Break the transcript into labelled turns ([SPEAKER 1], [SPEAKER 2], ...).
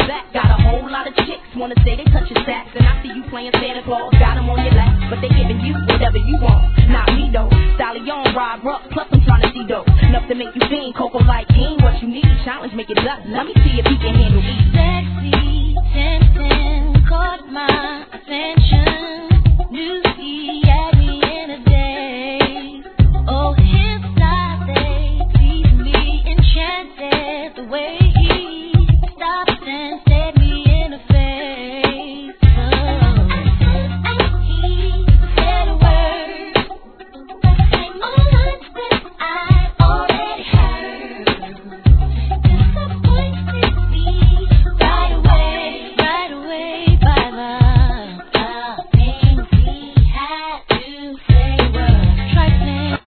[SPEAKER 1] back. Got a whole lot of chicks wanna say they touch your stats, and I see you playing Santa Claus. Got 'em on your lap, but they giving you whatever you want. Not me though. Stallion, Rob Ruff, plus I'm trying to see though. Enough to make you sing. Coco like he ain't what you need. Challenge, make it up. Let me see if he can handle each.